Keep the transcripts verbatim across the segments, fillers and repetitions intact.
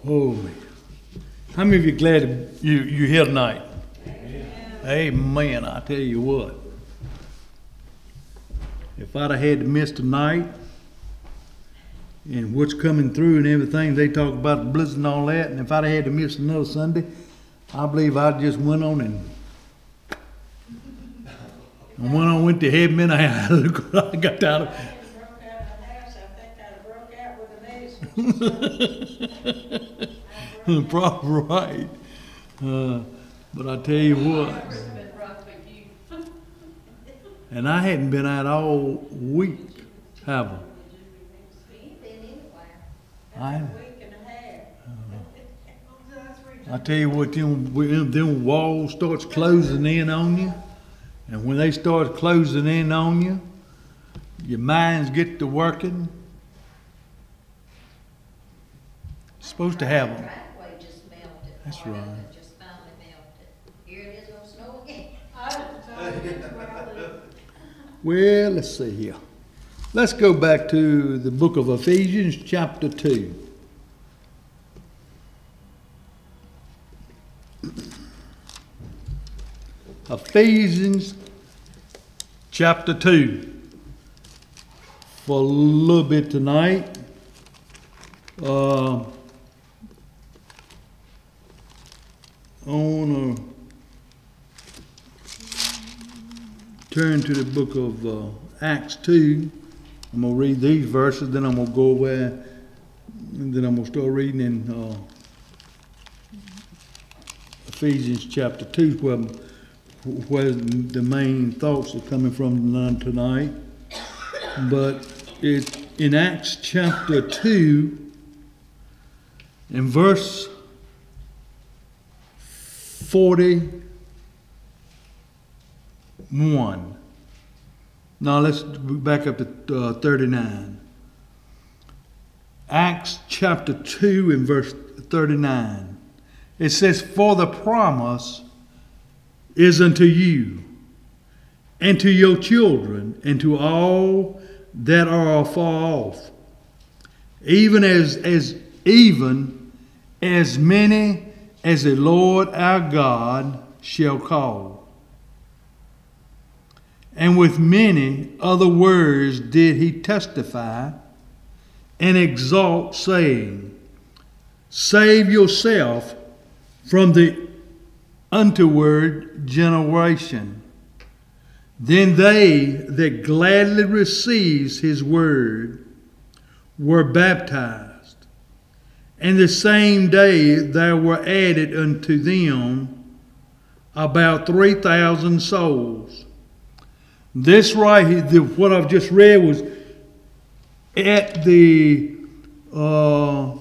Oh, man. How many of you glad you, you're here tonight? Amen. Amen. I tell you what. If I'd have had to miss tonight and what's coming through and everything, they talk about the blizzard and all that, and if I'd have had to miss another Sunday, I believe I just went on and I went on, went to heaven, and I, I got out of Probably right. Uh, but I tell you what. And I hadn't been out all week, have I? I, uh, I tell you what, them, them walls starts closing in on you. And when they start closing in on you, your minds get to working. Supposed to have them. That's right. Just finally melted. Here it is on snow again. Well, let's see here. Let's go back to the book of Ephesians, chapter two. Ephesians, chapter two. For a little bit tonight. Uh, I want to turn to the book of uh, Acts two. I'm going to read these verses, then I'm going to go away, and then I'm going to start reading in uh, Ephesians chapter two, where, where the main thoughts are coming from tonight. But it, in Acts chapter two, in verse forty-one. Now let's back up to uh, thirty-nine. Acts chapter two and verse thirty-nine. It says, "For the promise is unto you, and to your children, and to all that are afar off, even as as even as many as the Lord our God shall call." And with many other words did he testify and exalt, saying, "Save yourself from the untoward generation." Then they that gladly received his word were baptized. And the same day there were added unto them about three thousand souls. This right here, what I've just read, was at the uh,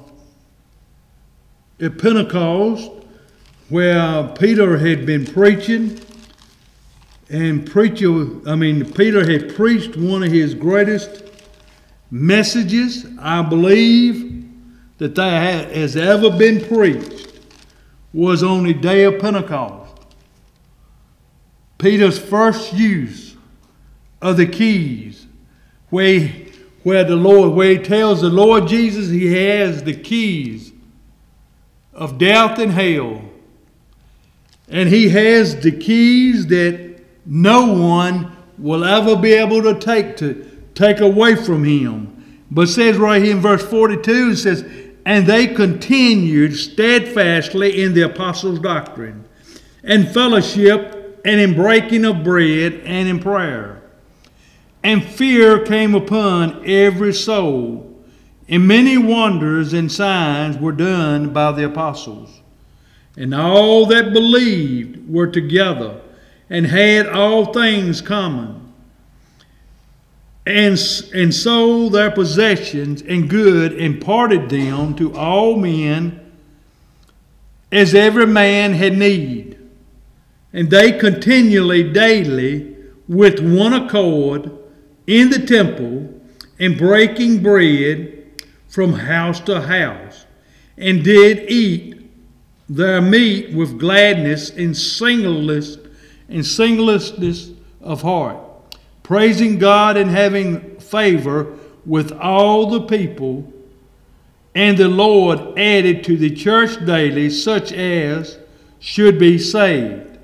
at Pentecost, where Peter had been preaching, and preacher, I mean, Peter had preached one of his greatest messages, I believe, that there has ever been preached, was on the day of Pentecost. Peter's first use of the keys, where, he, where the Lord, where he tells the Lord Jesus he has the keys of death and hell. And he has the keys that no one will ever be able to take to take away from him. But it says right here in verse forty-two, it says, "And they continued steadfastly in the apostles' doctrine, and fellowship, and in breaking of bread, and in prayer. And fear came upon every soul, and many wonders and signs were done by the apostles. And all that believed were together, and had all things common, and, and sold their possessions and good, and parted them to all men as every man had need. And they continually daily with one accord in the temple, and breaking bread from house to house, and did eat their meat with gladness and singleness and singleness of heart, praising God and having favor with all the people. and the Lord added to the church daily such as should be saved.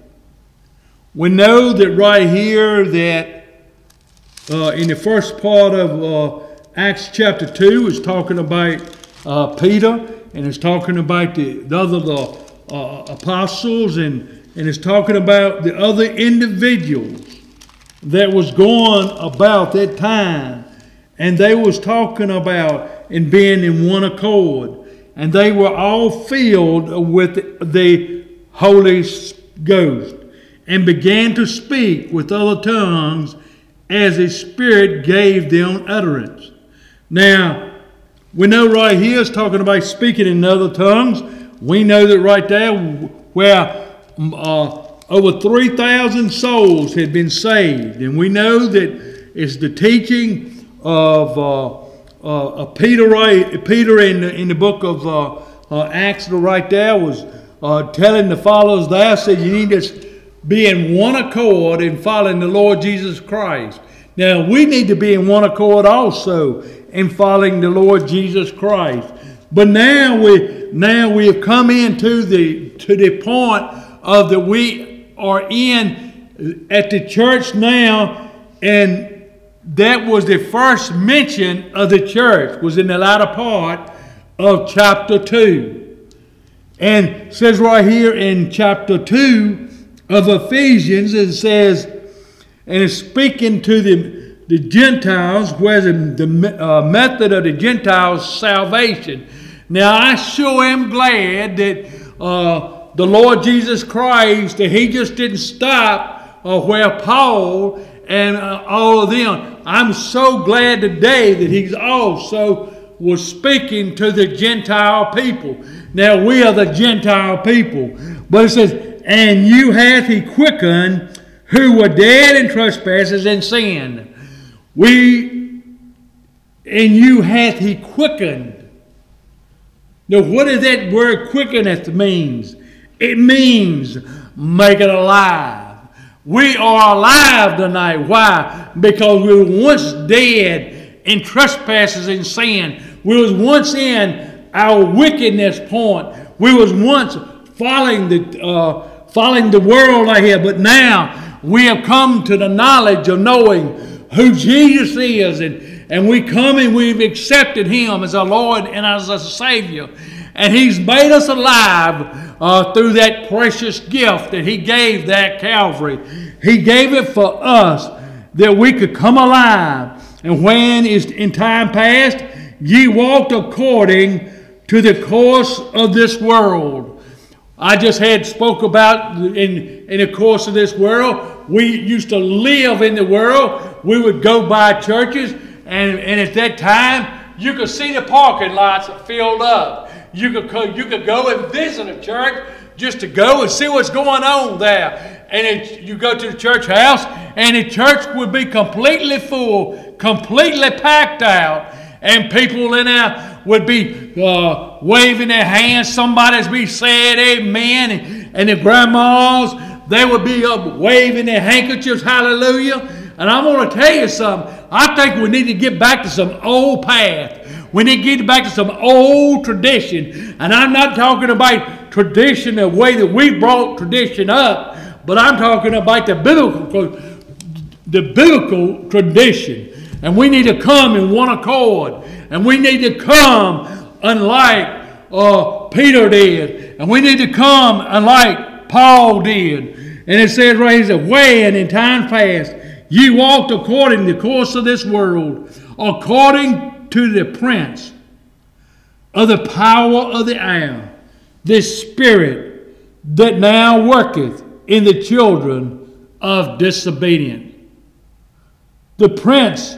We know that right here that uh, in the first part of uh, Acts chapter two is talking about uh, Peter, and it's talking about the, the other the, uh, apostles, and, and it's talking about the other individuals that was going about that time. And they was talking about and being in one accord. And they were all filled with the Holy Ghost and began to speak with other tongues as the Spirit gave them utterance. Now, we know right here it's talking about speaking in other tongues. We know that right there where uh, over three thousand souls had been saved. And we know that it's the teaching of uh, uh, Peter, right? Peter in the, in the book of uh, uh, Acts, right there was uh, telling the followers there, said you need to be in one accord in following the Lord Jesus Christ. Now we need to be in one accord also in following the Lord Jesus Christ. But now we now we have come into the to the point of that we are in at the church now, and that was the first mention of the church, was in the latter part of chapter two. And it says right here in chapter two of Ephesians, it says, and it's speaking to the, the Gentiles, where the, the uh, method of the Gentiles' salvation. Now I sure am glad that uh, the Lord Jesus Christ, that He just didn't stop uh, where Paul and uh, all of them. I'm so glad today that He's also was speaking to the Gentile people. Now we are the Gentile people. But it says, and you hath He quickened who were dead in trespasses and sin. We, and you hath He quickened. Now what does that word quickeneth means? It means make it alive. We are alive tonight. Why? Because we were once dead in trespasses and sin. We was once in our wickedness point. We was once following the uh, following the world out here. But now we have come to the knowledge of knowing who Jesus is, and, and we come and we've accepted Him as our Lord and as our Savior. And He's made us alive uh, through that precious gift that He gave that Calvary. He gave it for us that we could come alive. And when is in time past, ye walked according to the course of this world. I just had spoke about in, in the course of this world. We used to live in the world. We would go by churches, and, and at that time, you could see the parking lots filled up. You could, you could go and visit a church just to go and see what's going on there. And it, you go to the church house, and the church would be completely full, completely packed out. And people in there would be uh, waving their hands. Somebody's be saying amen. And, and the grandmas, they would be up waving their handkerchiefs, hallelujah. And I'm going to tell you something. I think we need to get back to some old path. We need to get back to some old tradition. And I'm not talking about tradition the way that we brought tradition up, but I'm talking about the biblical, the biblical tradition. And we need to come in one accord. And we need to come unlike uh, Peter did. And we need to come unlike Paul did. And it says right here, when in time past ye walked according to the course of this world, according to the prince of the power of the air, this spirit that now worketh in the children of disobedience. The prince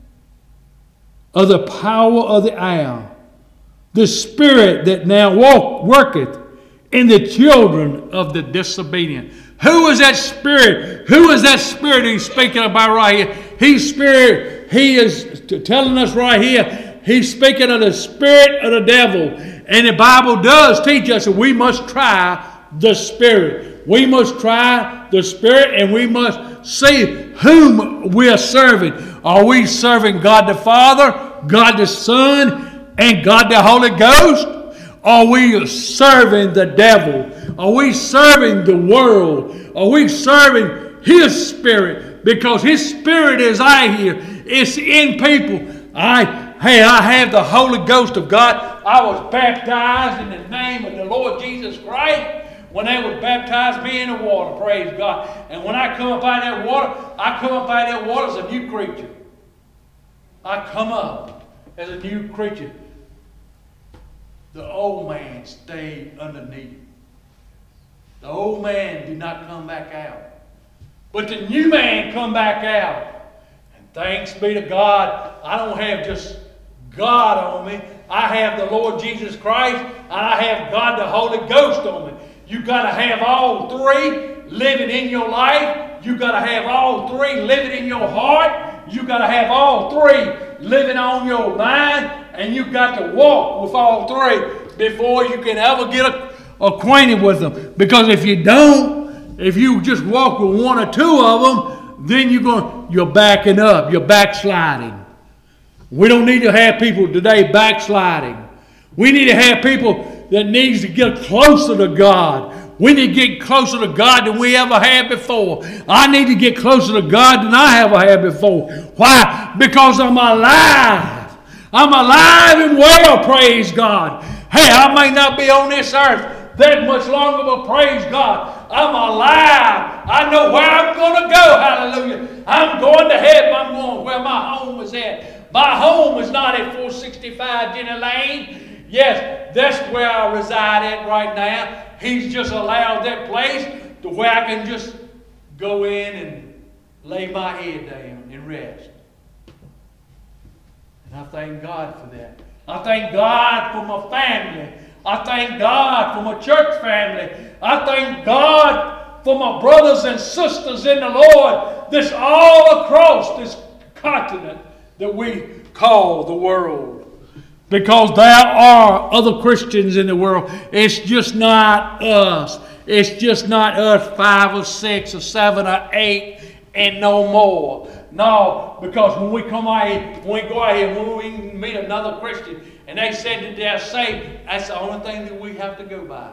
of the power of the air, the spirit that now walk, worketh in the children of the disobedient. Who is that spirit? Who is that spirit he's speaking about right here? He's spirit. He is telling us right here. He's speaking of the spirit of the devil. And the Bible does teach us that we must try the spirit. We must try the spirit, and we must see whom we are serving. Are we serving God the Father, God the Son, and God the Holy Ghost? Are we serving the devil? Are we serving the world? Are we serving His Spirit? Because His Spirit is I here. It's in people. I, hey, I have the Holy Ghost of God. I was baptized in the name of the Lord Jesus Christ when they would baptize me in the water. Praise God. And when I come up out of that water, I come up out of that water as a new creature. I come up as a new creature. The old man stayed underneath. The old man did not come back out. But the new man come back out. And thanks be to God, I don't have just God on me. I have the Lord Jesus Christ, and I have God the Holy Ghost on me. You got to have all three living in your life. You got to have all three living in your heart. You got to have all three living on your mind. And you've got to walk with all three before you can ever get a, acquainted with them. Because if you don't, if you just walk with one or two of them, then you're going, you're backing up. You're backsliding. We don't need to have people today backsliding. We need to have people that needs to get closer to God. We need to get closer to God than we ever had before. I need to get closer to God than I ever had before. Why? Because I'm alive. I'm alive and well, praise God. Hey, I may not be on this earth that much longer, but praise God, I'm alive. I know where I'm going to go, hallelujah. I'm going to heaven. I'm going where my home is at. My home is not at four sixty-five Jenny Lane. Yes, that's where I reside at right now. He's just allowed that place to where I can just go in and lay my head down and rest. And I thank God for that. I thank God for my family. I thank God for my church family. I thank God for my brothers and sisters in the Lord that's all across this continent that we call the world. Because there are other Christians in the world. It's just not us. It's just not us five or six or seven or eight and no more. No, because when we come out here, when we go out here, when we meet another Christian and they said that they're saved, that's the only thing that we have to go by.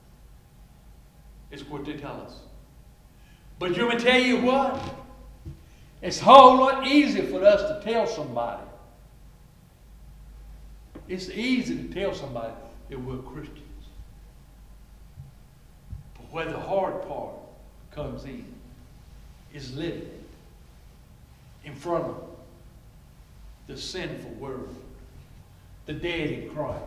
It's what they tell us. But you want me to tell you what? It's a whole lot easier for us to tell somebody. It's easy to tell somebody that we're Christians. But where the hard part comes in is living in front of the sinful world, the dead in Christ.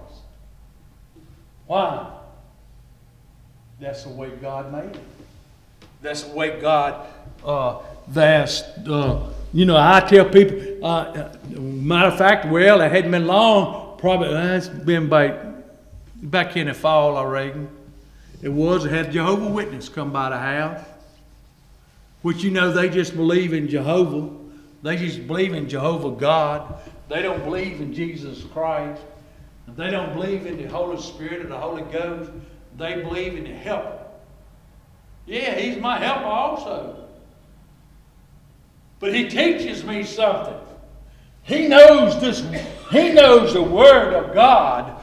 Why? That's the way God made it. That's the way God, uh, that's, uh, you know, I tell people, uh, matter of fact, well, it hadn't been long, probably, uh, it's been back, back in the fall, I reckon. It was, it had Jehovah's Witness come by the house, which, you know, they just believe in Jehovah. They just believe in Jehovah God. They don't believe in Jesus Christ. They don't believe in the Holy Spirit or the Holy Ghost. They believe in the helper. Yeah, He's my helper also. But He teaches me something. He knows this. He knows the Word of God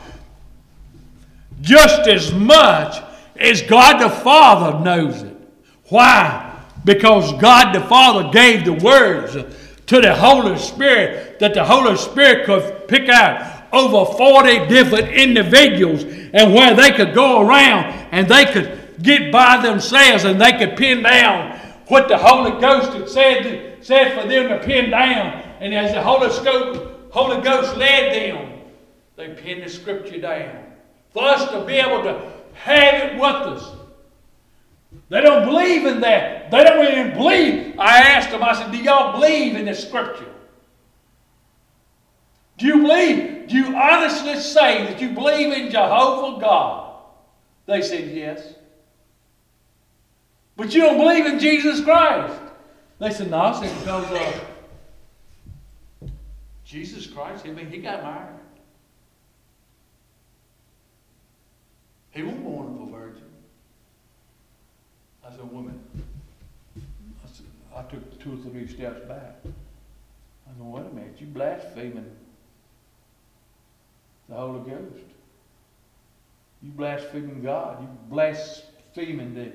just as much as God the Father knows it. Why? Because God the Father gave the words to the Holy Spirit that the Holy Spirit could pick out over forty different individuals, and where they could go around and they could get by themselves and they could pin down what the Holy Ghost had said, said for them to pin down. And as the Holy Holy Ghost led them, they pinned the Scripture down for us to be able to have it with us. They don't believe in that. They don't even believe. I asked them, I said, do y'all believe in the Scripture? Do you believe? Do you honestly say that you believe in Jehovah God? They said yes. But you don't believe in Jesus Christ. They said, no. I said, because uh, Jesus Christ, I mean, He got married. He wasn't born of a virgin. I said, woman, I, said, I took two or three steps back. I said, wait a minute, you blaspheming The Holy Ghost. You blaspheming God. You blaspheming the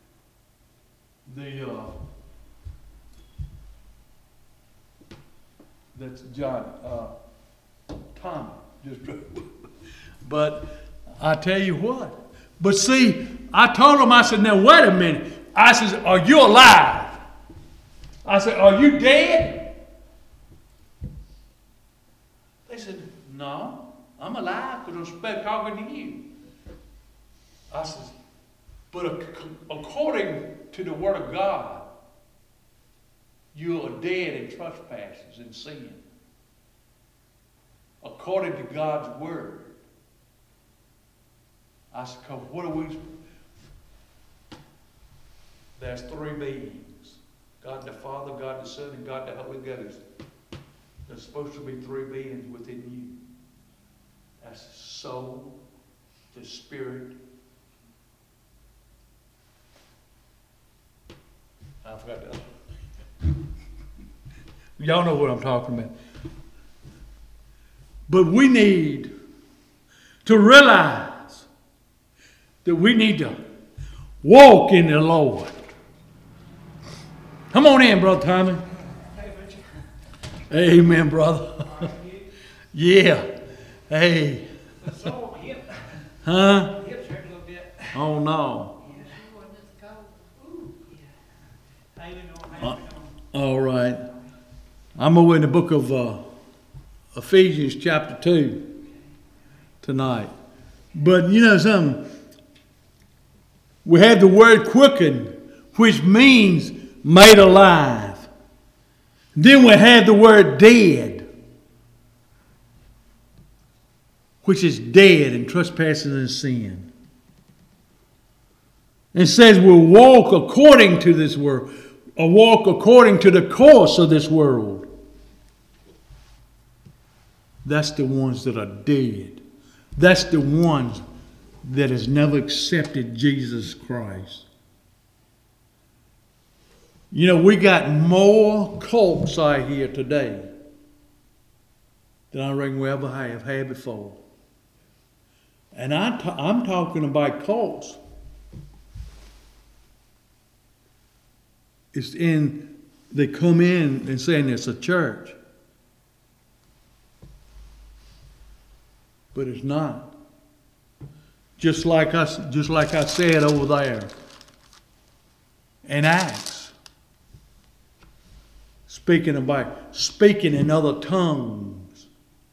the uh, that's John uh, Tommy. Just but I tell you what. But see, I told him, I said, now wait a minute. I said, are you alive? I said, are you dead? They said, no, I'm alive because I'm talking to you. I said, but according to the Word of God, you are dead in trespasses and sin. According to God's Word. I said, because what are we? There's three beings. God the Father, God the Son, and God the Holy Ghost. There's supposed to be three beings within you. That's the soul, the spirit. I forgot that. Y'all know what I'm talking about. But we need to realize that we need to walk in the Lord. Come on in, Brother Tommy. Amen, brother. Yeah. Hey. Huh? Oh, no. Uh, all right. I'm over in the book of uh, Ephesians chapter two tonight. But you know something? We have the word quicken, which means made alive. Then we have the word dead, which is dead in trespasses and sin. It says we'll walk according to this world, or walk according to the course of this world. That's the ones that are dead. That's the ones that has never accepted Jesus Christ. You know, we got more cults out here today than I reckon we ever have had before. And I t- I'm talking about cults. It's in, they come in and saying it's a church. But it's not. Just like I, just like I said over there in Acts, speaking about speaking in other tongues.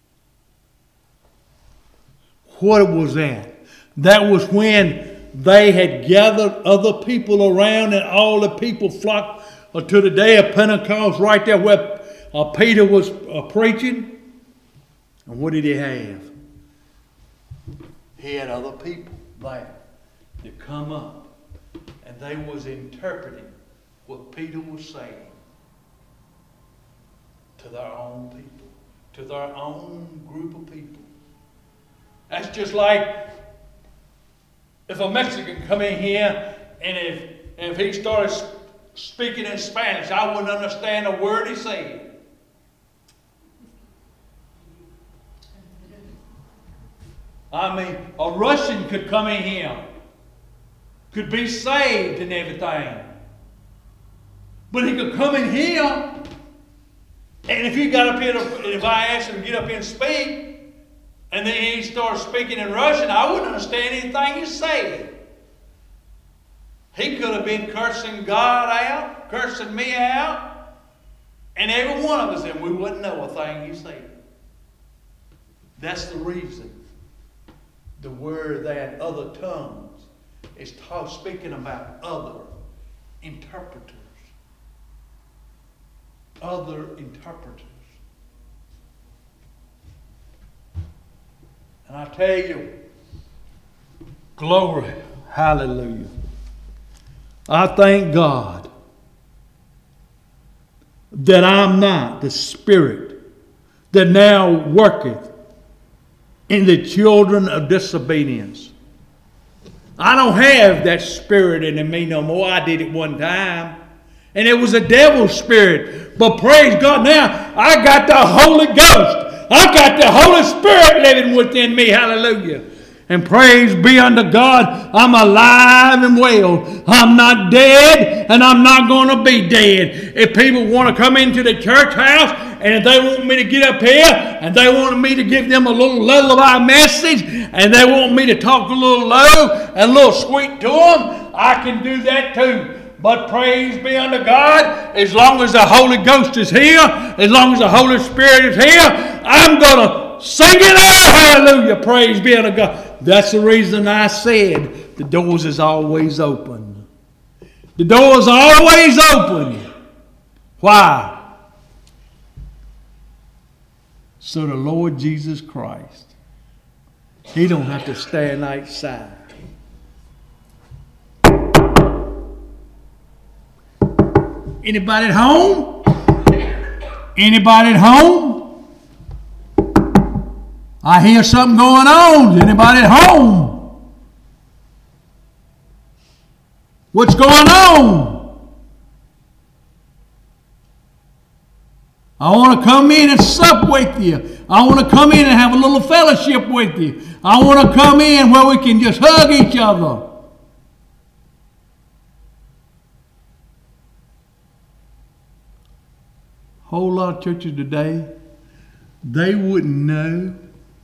What was that? That was when they had gathered other people around, and all the people flocked to the day of Pentecost, right there where uh, Peter was uh, preaching. And what did he have? He had other people there that come up, and they was interpreting what Peter was saying to their own people, to their own group of people. That's just like if a Mexican come in here, and if if he started speaking in Spanish, I wouldn't understand a word he said. I mean, a Russian could come in here, could be saved and everything. But he could come in here, and if he got up here, if I asked him to get up here and speak, and then he started speaking in Russian, I wouldn't understand anything he said. He could have been cursing God out, cursing me out, and every one of us, and we wouldn't know a thing he said. That's the reason. The word that other tongues is talk, speaking about other interpreters. Other interpreters. And I tell you, glory, hallelujah. I thank God that I'm not the spirit that now worketh in the children of disobedience. I don't have that spirit in me no more. I did it one time. And it was a devil's spirit. But praise God, now I got the Holy Ghost. I've got the Holy Spirit living within me. Hallelujah. And praise be unto God, I'm alive and well. I'm not dead, and I'm not going to be dead. If people want to come into the church house, and if they want me to get up here, and they want me to give them a little lullaby message, and they want me to talk a little low and a little sweet to them, I can do that too. But praise be unto God, as long as the Holy Ghost is here, as long as the Holy Spirit is here, I'm going to sing it out. Hallelujah. Praise be unto God. That's the reason I said the doors is always open. The door is always open. Why? So the Lord Jesus Christ, He don't have to stand outside. Anybody at home? Anybody at home? I hear something going on. Is anybody at home? What's going on? I want to come in and sup with you. I want to come in and have a little fellowship with you. I want to come in where we can just hug each other. Whole lot of churches today, they wouldn't know.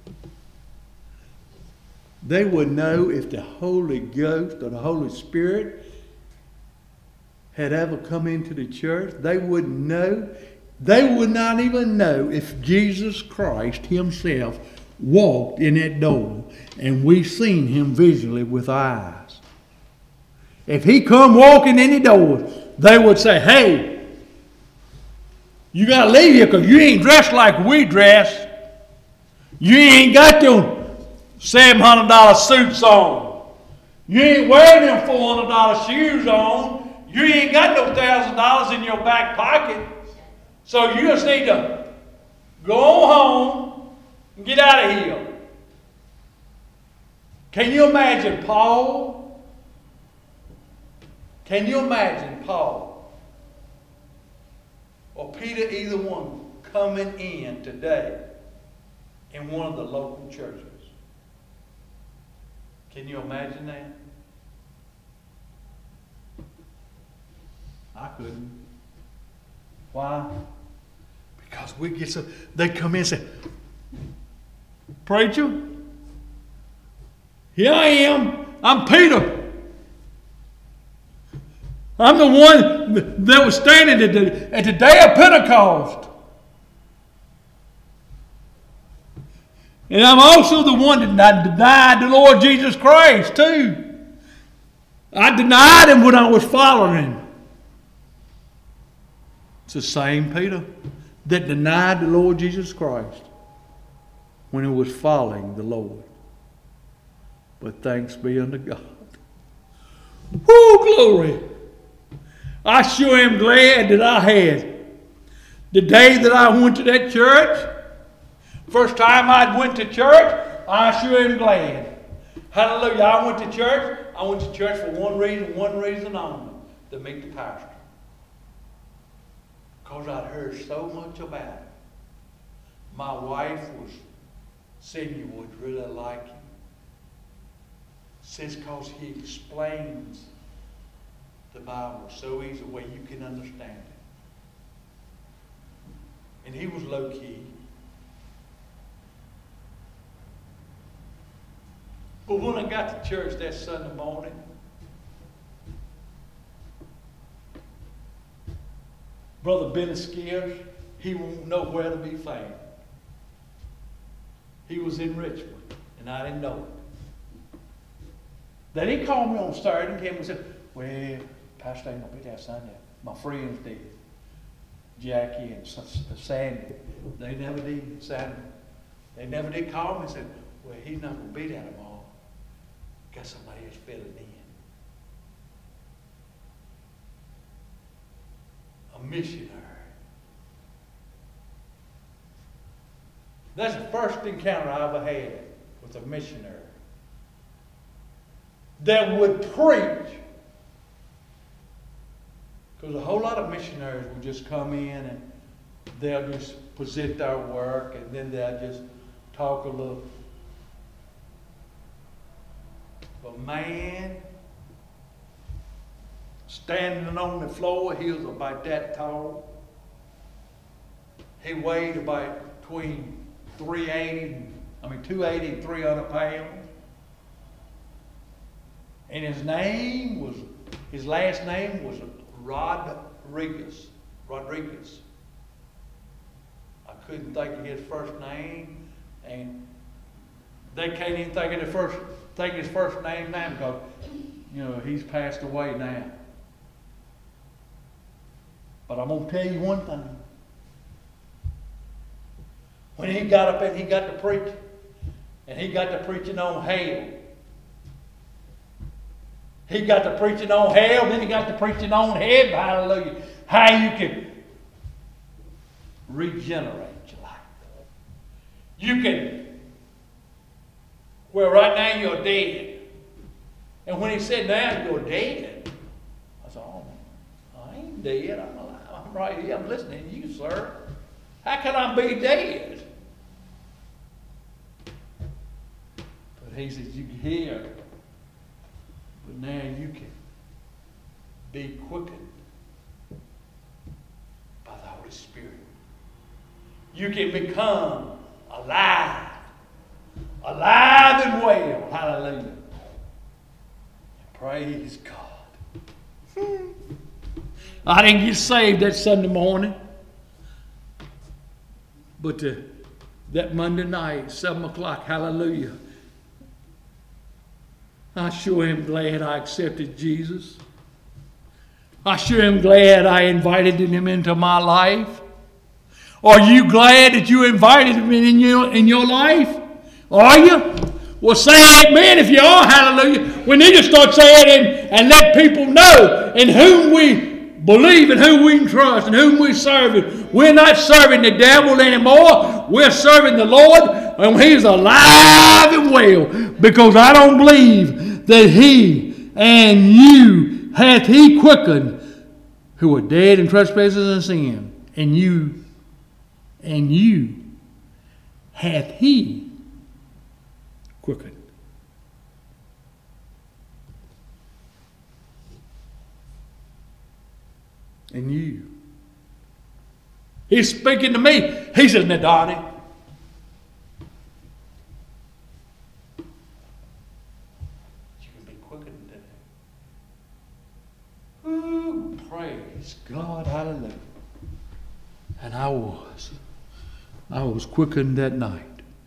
They would know if the Holy Ghost or the Holy Spirit had ever come into the church. They wouldn't know. They would not even know if Jesus Christ Himself walked in that door and we seen Him visually with our eyes. If He come walking in the door, they would say, hey, you got to leave here because you ain't dressed like we dress. You ain't got your seven hundred dollars suits on. You ain't wearing them four hundred dollars shoes on. You ain't got no one thousand dollars in your back pocket. So you just need to go home and get out of here. Can you imagine Paul? Can you imagine Paul or Peter, either one, coming in today in one of the local churches? Can you imagine that? I couldn't. Why? Because we get so, they come in and say, preacher, here I am. I'm Peter. I'm the one that was standing at the, at the day of Pentecost. And I'm also the one that denied the Lord Jesus Christ too. I denied Him when I was following Him. It's the same Peter that denied the Lord Jesus Christ when he was following the Lord. But thanks be unto God. Woo, glory! I sure am glad that I had. The day that I went to that church, first time I went to church, I sure am glad. Hallelujah. I went to church. I went to church for one reason, one reason only, to meet the pastor. Because I'd heard so much about him. My wife was saying you would really like him. Says because he explains the Bible so easy way you can understand it. And he was low key. But when I got to church that Sunday morning, Brother Benny Skeers, he won't know where to be found. He was in Richmond, and I didn't know it. Then he called me on Saturday and came and said, well, Pastor ain't going to be there Sunday. My friends did. Jackie and Sandy. They never did, Sandy. They never did call me and said, well, he's not going to be there tomorrow. Got somebody else filling in. A missionary. That's the first encounter I ever had with a missionary that would preach. Because a whole lot of missionaries would just come in and they'll just present their work, and then they'll just talk a little. But man, standing on the floor, he was about that tall. He weighed about between three eighty, I mean two eighty and three hundred pounds. And his name was, his last name was Rodriguez. Rodriguez. I couldn't think of his first name, and they can't even think of the first, think of his first name now because, you know, he's passed away now. But I'm gonna tell you one thing. When he got up and he got to preach, and he got to preaching on hell. He got to preaching on hell, then he got to preaching on heaven, hallelujah. How you can regenerate your life. You can, well, right now you're dead. And when he said, now you're dead, I said, oh, I ain't dead. I'm alive. I'm right here. I'm listening to you, sir. How can I be dead? But he says, you can hear. But now you can be quickened by the Holy Spirit. You can become alive. Alive and well. Hallelujah. Praise God. I didn't get saved that Sunday morning. But uh, that Monday night, seven o'clock, hallelujah. I sure am glad I accepted Jesus. I sure am glad I invited him into my life. Are you glad that you invited him in your, in your life? Are you? Well, say amen if you are, hallelujah. We need to start saying it and, and let people know in whom we believe and who we trust and whom we're serving. We're not serving the devil anymore. We're serving the Lord, and he's alive and well, because I don't believe that he and you hath he quickened who are dead in trespasses and sin, and you and you hath he quickened. And you. He's speaking to me. He says, now, Donnie, you can be quickened today. Ooh, praise God, hallelujah. And I was. I was quickened that night.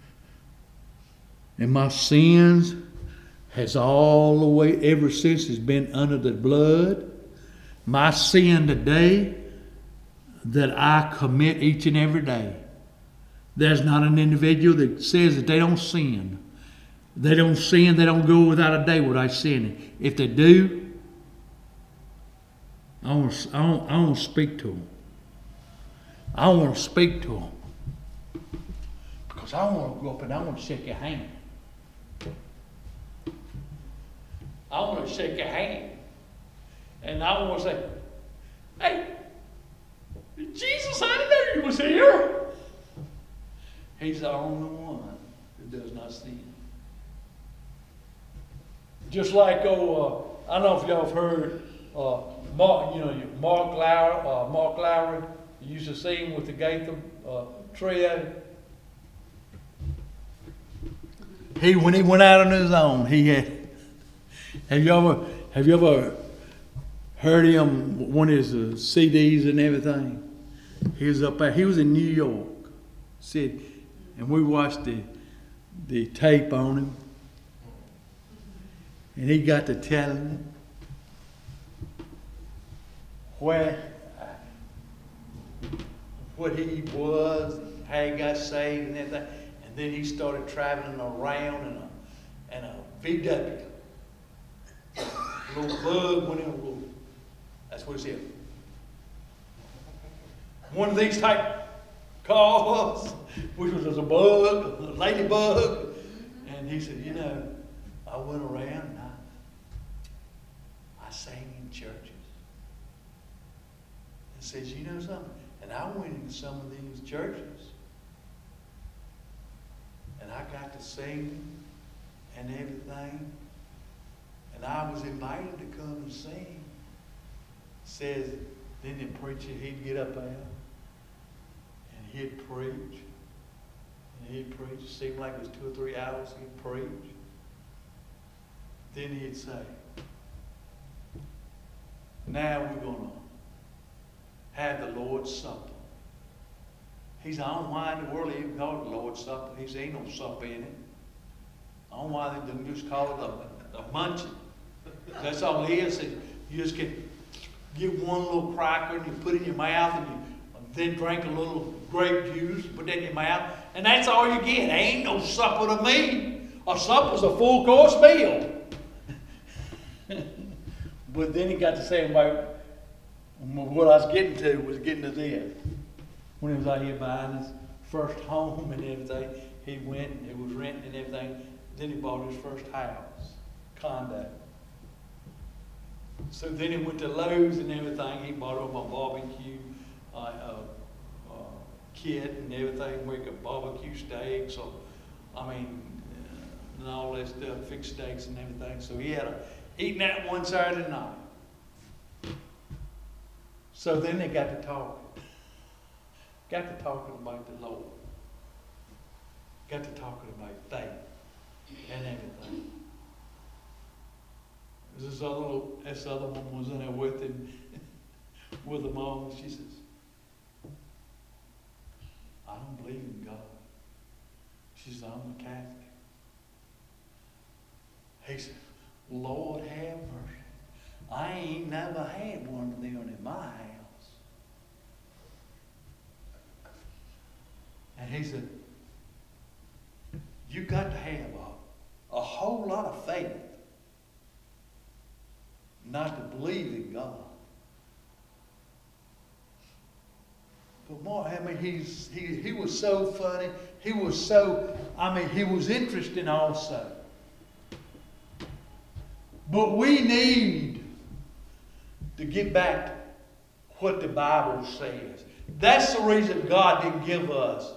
And my sins has all the way, ever since, has been under the blood. My sin today that I commit each and every day. There's not an individual that says that they don't sin. They don't sin, they don't go without a day without sinning. If they do, I want to, I want, I want to speak to them. I want to speak to them. Because I want to go up and I want to shake your hand. I want to shake your hand. And I want to say, hey, Jesus, I didn't know you was here. He's the only one that does not sin. Just like, oh, uh, I don't know if y'all have heard, uh, Mark, you know, Mark Lowry, uh, Mark Lowry, you used to sing with the Gaitham uh, trio. He, when he went out on his own, he had, have you ever, have you ever heard him, one of his uh, C Ds and everything? He was up there, he was in New York, said, and we watched the, the tape on him, and he got to telling where, what he was, how he got saved and everything. And then he started traveling around in a, in a V W. A little bug went in a little, that's what he said. One of these type cars, which was a bug, a ladybug. And he said, you know, I went around and I, I sang in churches. And says, you know something? And I went into some of these churches, and I got to sing and everything. And I was invited to come and sing. Says, then the preacher, he'd get up there, and he'd preach. And he'd preach. It seemed like it was two or three hours he'd preach. Then he'd say, now we're going to have the Lord's Supper. He said, I don't know why in the world they even call it the Lord's Supper. He said, ain't no supper in it. I don't know why they didn't just call it a, a munching. That's all it is. You just get, get one little cracker and you put it in your mouth and you and then drink a little grape juice and put that in your mouth. And that's all you get. There ain't no supper to me. A supper's a full course meal. But then he got to saying about what I was getting to was getting to this. When he was out here buying his first home and everything, he went and he was renting and everything. Then he bought his first house, condo. So then he went to Lowe's and everything. He bought him a barbecue uh, uh, uh, kit and everything where he could barbecue steaks. Or, I mean, uh, and all that stuff, fixed steaks and everything. So he had a, eating that one Saturday night. So then they got to talking. Got to talking about the Lord. Got to talking about faith and everything. This other, this other woman was in there with him, with them all, and she says, I don't believe in God. She says, I'm a Catholic. He said, Lord have mercy. I ain't never had one of them in my house. And he said, you got to have a, a whole lot of faith not to believe in God. But more, I mean, he's, he, he was so funny. He was so, I mean, he was interesting also. But we need to get back to what the Bible says. That's the reason God didn't give us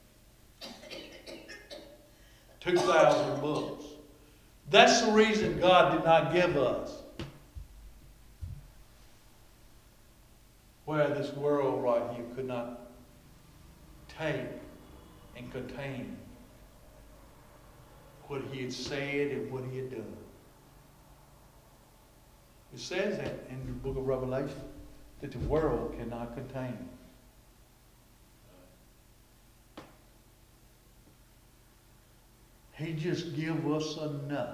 two thousand books. That's the reason God did not give us where this world right here could not take and contain what he had said and what he had done. It says that in the book of Revelation, that the world cannot contain it. He just give us enough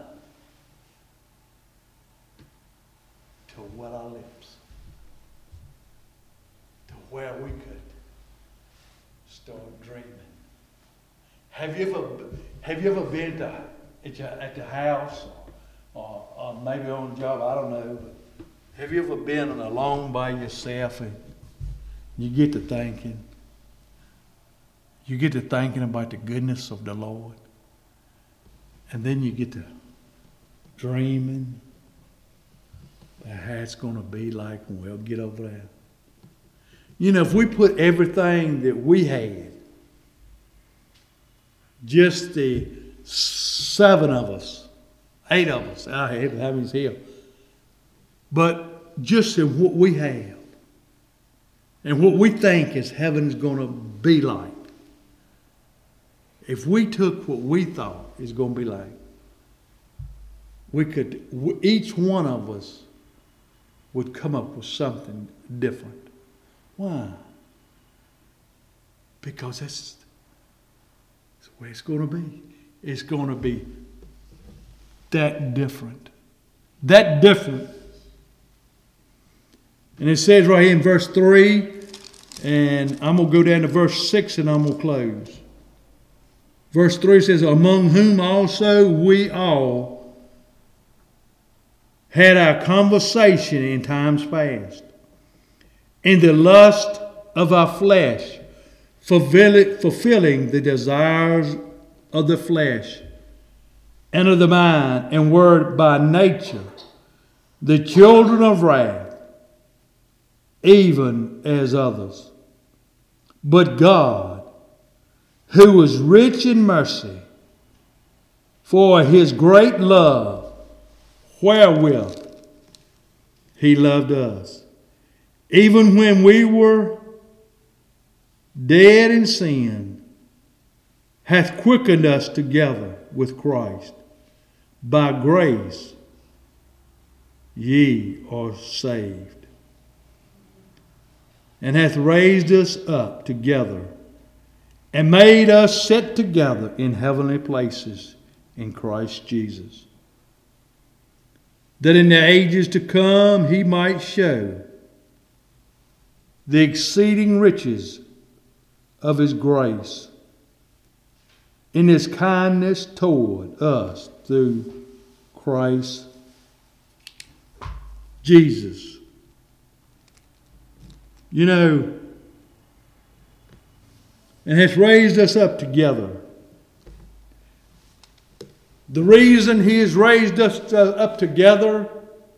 to wet our lips, to where we could start dreaming. Have you ever, have you ever been to, at, your, at the house, or, or maybe on a job? I don't know. But have you ever been alone by yourself and you get to thinking, you get to thinking about the goodness of the Lord? And then you get to dreaming how it's going to be like when we'll get over there. You know, if we put everything that we had, just the seven of us, eight of us, I have having here, but just in what we have and what we think is heaven's going to be like, if we took what we thought is going to be like, we could, each one of us would come up with something different. Why? Because that's, that's the way it's going to be. It's going to be that different. That different. And it says right here in verse three, and I'm going to go down to verse six and I'm going to close. Verse three says, among whom also we all had our conversation in times past, in the lust of our flesh, fulfilling the desires of the flesh and of the mind, and were by nature the children of wrath, even as others. But God, who is rich in mercy, for his great love, wherewith he loved us, even when we were dead in sin, hath quickened us together with Christ. By grace ye are saved, and hath raised us up together, and made us sit together in heavenly places in Christ Jesus, that in the ages to come he might show the exceeding riches of his grace in his kindness toward us through Christ Jesus. You know, and has raised us up together. The reason he has raised us up together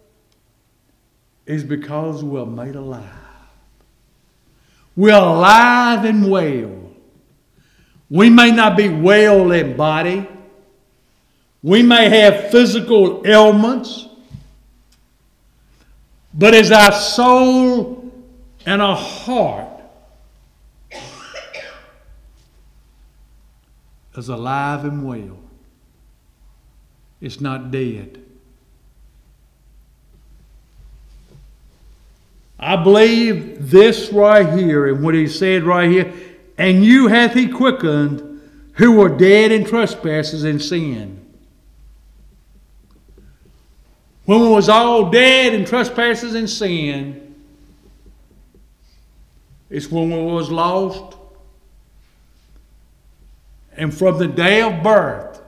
is because we're made alive. We're alive and well. We may not be well in body. We may have physical ailments. But as our soul and our heart is alive and well, it's not dead. I believe this right here and what he said right here. And you hath he quickened who were dead in trespasses and sin. When we was all dead in trespasses and sin, it's when we was lost. And from the day of birth,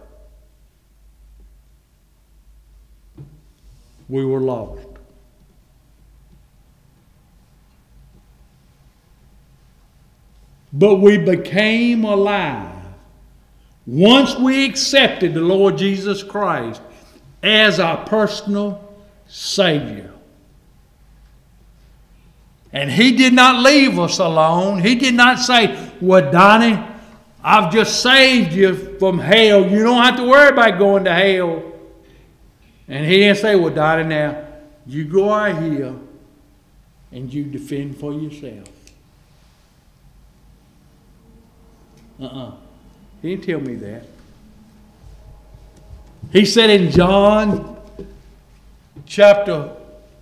we were lost. But we became alive once we accepted the Lord Jesus Christ as our personal Savior. And he did not leave us alone. He did not say, well, Donnie, I've just saved you from hell. You don't have to worry about going to hell. And he didn't say, well, Donnie, now, you go out here and you defend for yourself. Uh-uh. He didn't tell me that. He said in John chapter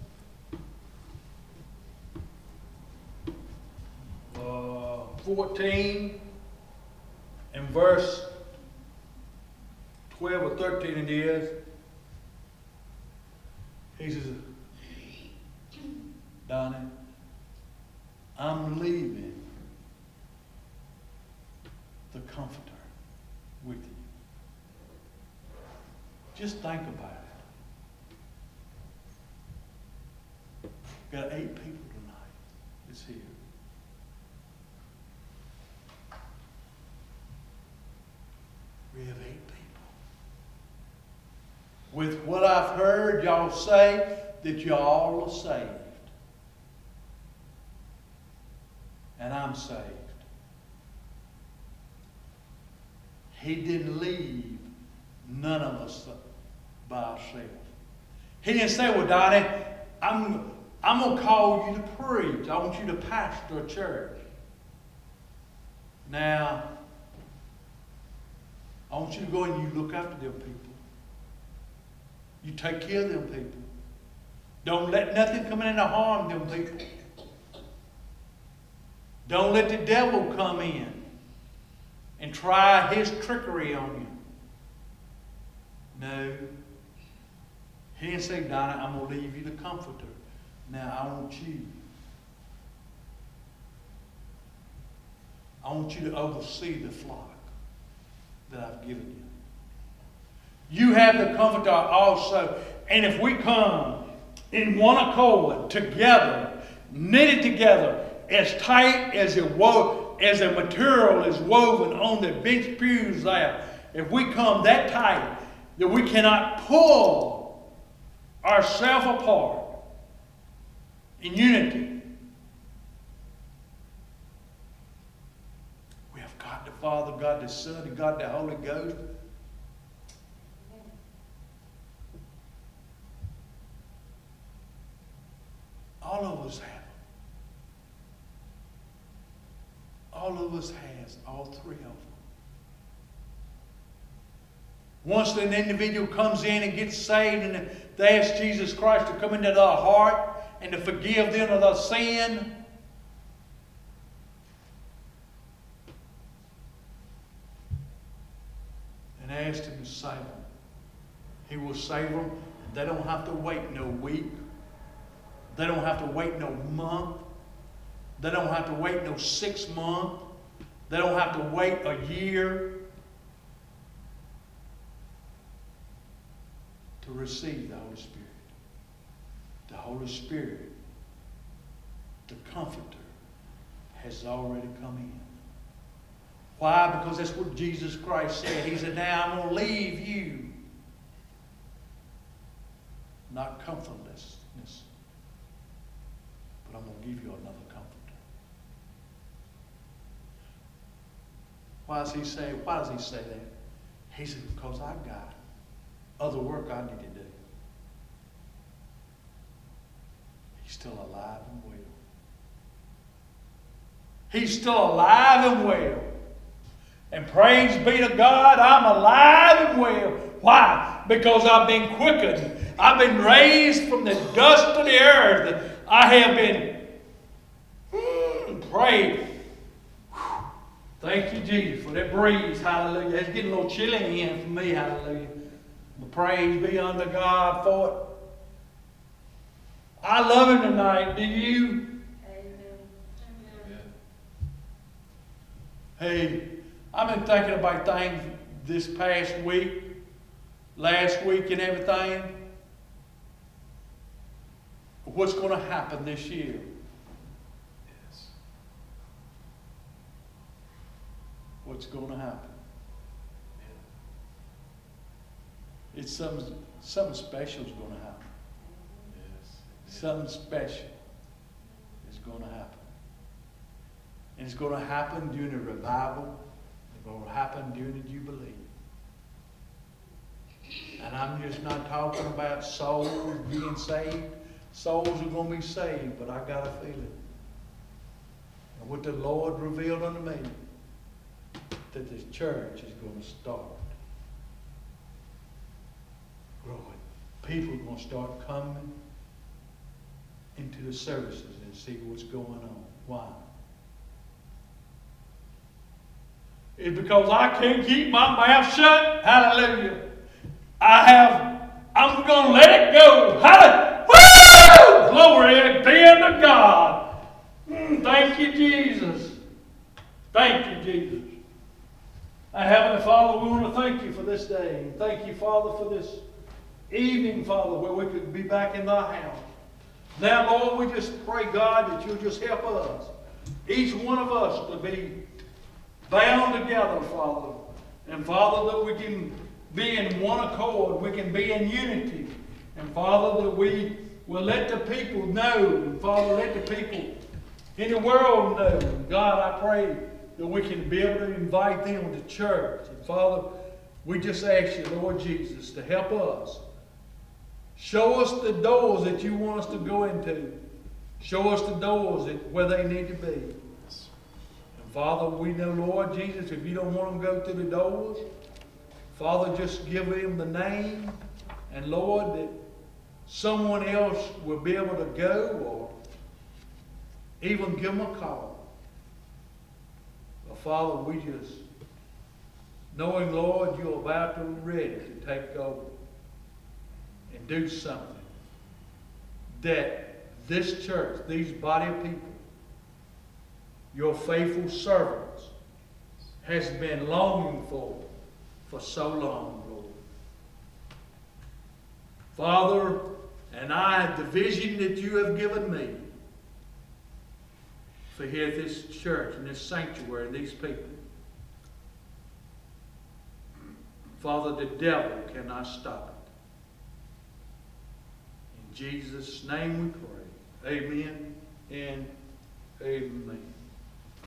uh, fourteen and verse twelve or thirteen it is, he says, Donnie, I'm leaving the Comforter with you. Just think about it. Got eight people tonight that's here. We have eight people. With what I've heard y'all say, that y'all are saved. And I'm saved. He didn't leave none of us by ourselves. He didn't say, well, Donnie, I'm, I'm going to call you to preach. I want you to pastor a church. Now, I want you to go and you look after them people. You take care of them people. Don't let nothing come in and harm them people. Don't let the devil come in and try his trickery on you. No. He didn't say, Donna, I'm going to leave you the Comforter. Now I want you. I want you to oversee the flock that I've given you. You have the Comforter also. And if we come in one accord, together, knitted together, as tight as it wo- as the material is woven on the bench pews there, if we come that tight that we cannot pull ourselves apart in unity, Father, God the Son, and God the Holy Ghost. All of us have them. All of us has all three of them. Once an individual comes in and gets saved and they ask Jesus Christ to come into their heart and to forgive them of their sin, and ask Him to save them, He will save them. And they don't have to wait no week. They don't have to wait no month. They don't have to wait no six months. They don't have to wait a year to receive the Holy Spirit. The Holy Spirit, the Comforter, has already come in. Why? Because that's what Jesus Christ said. He said, now I'm going to leave you not comfortlessness, but I'm going to give you another comforter. Why does he say, why does he say that? He said, because I've got other work I need to do. He's still alive and well. He's still alive and well. And praise be to God, I'm alive and well. Why? Because I've been quickened. I've been raised from the dust of the earth. I have been mm, prayed. Thank you, Jesus, for that breeze. Hallelujah. It's getting a little chilly in for me. Hallelujah. But praise be unto God for it. I love Him tonight. Do you? Amen. Hey, I've been thinking about things this past week, last week and everything. What's going to happen this year? Yes. What's going to happen? Yeah. It's something, something special is going to happen. Yes. Something special is going to happen. And it's going to happen during a revival. It's going to happen during the Jubilee. And I'm just not talking about souls being saved. Souls are going to be saved, but I got a feeling. And what the Lord revealed unto me, that this church is going to start growing. People are going to start coming into the services and see what's going on. Why? It's because I can't keep my mouth shut. Hallelujah. I have, I'm going to let it go. Hallelujah. Woo! Glory be unto God. Mm, thank you, Jesus. Thank you, Jesus. Our Heavenly Father, we want to thank you for this day. Thank you, Father, for this evening, Father, where we could be back in thy house. Now, Lord, we just pray, God, that you'll just help us, each one of us, to be bound together, Father. And, Father, that we can be in one accord. We can be in unity. And, Father, that we will let the people know. And, Father, let the people in the world know. And, God, I pray that we can be able to invite them to church. And, Father, we just ask you, Lord Jesus, to help us. Show us the doors that you want us to go into. Show us the doors that, where they need to be. And, Father, we know, Lord Jesus, if you don't want them to go through the doors, Father, just give them the name. And, Lord, that someone else will be able to go, or even give them a call. But Father, we just, knowing, Lord, you're about to be ready to take over and do something that this church, these body of people, your faithful servants, has been longing for for so long, Lord. Father, and I, the vision that you have given me for here at this church and this sanctuary and these people, Father, the devil cannot stop it. In Jesus' name we pray. Amen and amen.